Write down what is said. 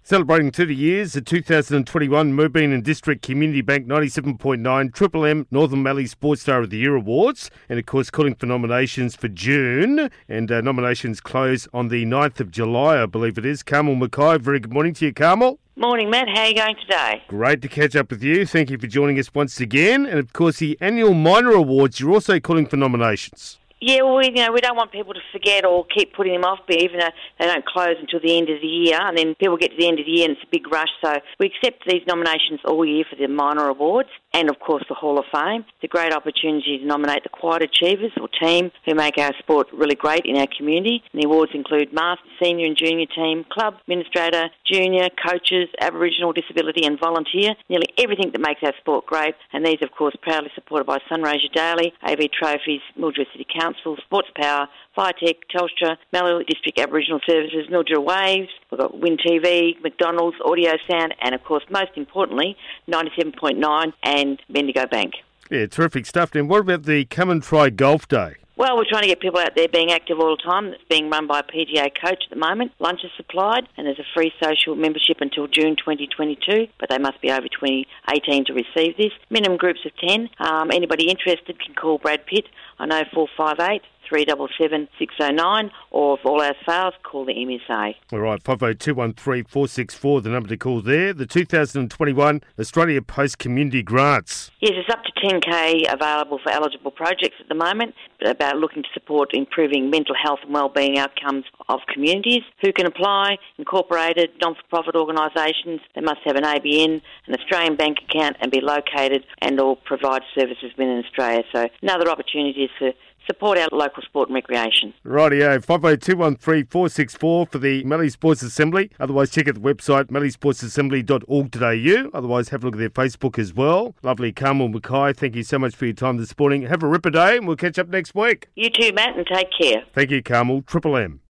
Celebrating 30 years, the 2021 Moorabool and District Community Bank 97.9 Triple M Northern Mallee Sports Star of the Year Awards. And of course, calling for nominations for June. And nominations close on the 9th of July, I believe it is. Carmel Mackay, very good morning to you, Carmel. Morning, Matt. How are you going today? Great to catch up with you. Thank you for joining us once again. And of course, the annual minor awards, you're also calling for nominations. Yeah, well, we don't want people to forget or keep putting them off, but even though they don't close until the end of the year, and then people get to the end of the year and it's a big rush. So we accept these nominations all year for the minor awards and, of course, the Hall of Fame. It's a great opportunity to nominate the quiet achievers or team who make our sport really great in our community. And the awards include Master, Senior and Junior Team, Club, Administrator, Junior, Coaches, Aboriginal, Disability and Volunteer, nearly everything that makes our sport great. And these, of course, proudly supported by Sunraysia Daily, AB Trophies, Mildura City Council, Sports Power, Firetech, Telstra, Mallee District Aboriginal Services, Mildura Waves, we've got Win TV, McDonald's, Audio Sound, and of course, most importantly, 97.9 and Bendigo Bank. Yeah, terrific stuff. Then what about the Come and Try Golf Day? Well, we're trying to get people out there being active all the time. It's being run by a PGA coach at the moment. Lunch is supplied, and there's a free social membership until June 2022, but they must be over 18 to receive this. Minimum groups of 10. Anybody interested can call Brad Pitt on 0458 377 609, or if all else fails, call the MSA. All right, 502134 464, the number to call there. The 2021 Australia Post Community Grants. Yes, it's up to 10K available for eligible projects at the moment, about looking to support improving mental health and wellbeing outcomes of communities. Who can apply? Incorporated, non-for-profit organisations. They must have an ABN, an Australian bank account, and be located and or provide services within Australia. So another opportunity is to support our local sport and recreation. Rightio, 502134 464 for the Mallee Sports Assembly. Otherwise, check out the website, malleesportsassembly.org.au. Otherwise, have a look at their Facebook as well. Lovely Carmel Mackay, thank you so much for your time this morning. Have a ripper day, and we'll catch up next week. You too, Matt, and take care. Thank you, Carmel. Triple M.